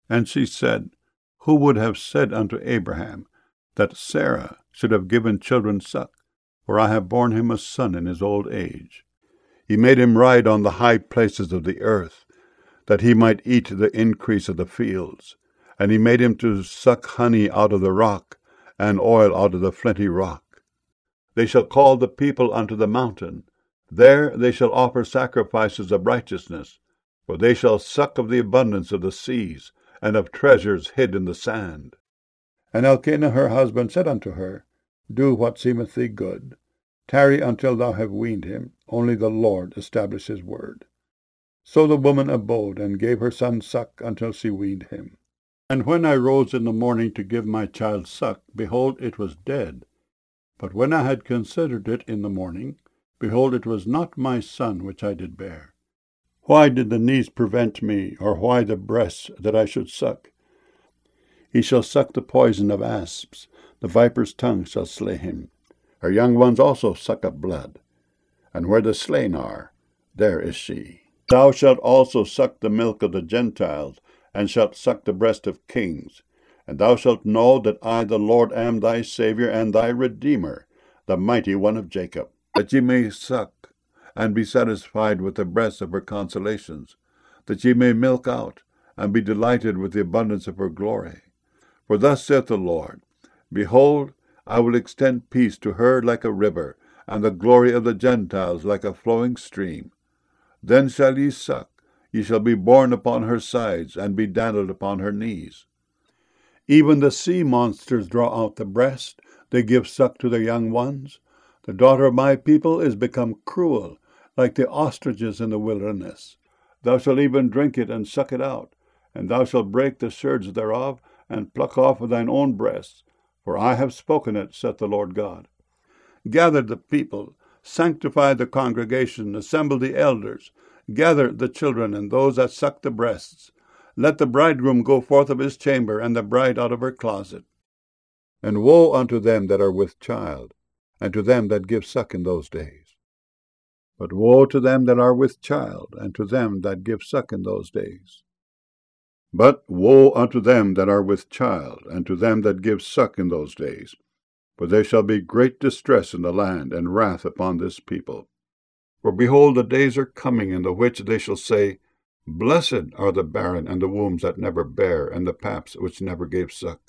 And she said, Who would have said unto Abraham that Sarah should have given children suck? For I have borne him a son in his old age. He made him ride on the high places of the earth, that he might eat the increase of the fields. And he made him to suck honey out of the rock, and oil out of the flinty rock. They shall call the people unto the mountain. There they shall offer sacrifices of righteousness, for they shall suck of the abundance of the seas, and of treasures hid in the sand. And Elkanah her husband said unto her, Do what seemeth thee good. Tarry until thou have weaned him. Only the Lord establish his word. So the woman abode, and gave her son suck until she weaned him. And when I rose in the morning to give my child suck, behold, it was dead. But when I had considered it in the morning, behold, it was not my son which I did bear. Why did the knees prevent me, or why the breasts, that I should suck? He shall suck the poison of asps, the viper's tongue shall slay him. Her young ones also suck up blood. And where the slain are, there is she. Thou shalt also suck the milk of the Gentiles, and shalt suck the breast of kings. And thou shalt know that I, the Lord, am thy Saviour and thy Redeemer, the mighty one of Jacob, that ye may suck, and be satisfied with the breast of her consolations, that ye may milk out, and be delighted with the abundance of her glory. For thus saith the Lord, Behold, I will extend peace to her like a river, and the glory of the Gentiles like a flowing stream. Then shall ye suck, ye shall be borne upon her sides, and be dandled upon her knees. Even the sea monsters draw out the breast, they give suck to their young ones. The daughter of my people is become cruel, like the ostriches in the wilderness. Thou shalt even drink it and suck it out, and thou shalt break the sherds thereof, and pluck off of thine own breasts. For I have spoken it, saith the Lord God. Gather the people, sanctify the congregation, assemble the elders, gather the children and those that suck the breasts. Let the bridegroom go forth of his chamber, and the bride out of her closet. And woe unto them that are with child, and to them that give suck in those days. But woe to them that are with child, and to them that give suck in those days. But woe unto them that are with child, and to them that give suck in those days. For there shall be great distress in the land, and wrath upon this people. For behold, the days are coming, in the which they shall say, Blessed are the barren, and the wombs that never bare, and the paps which never gave suck.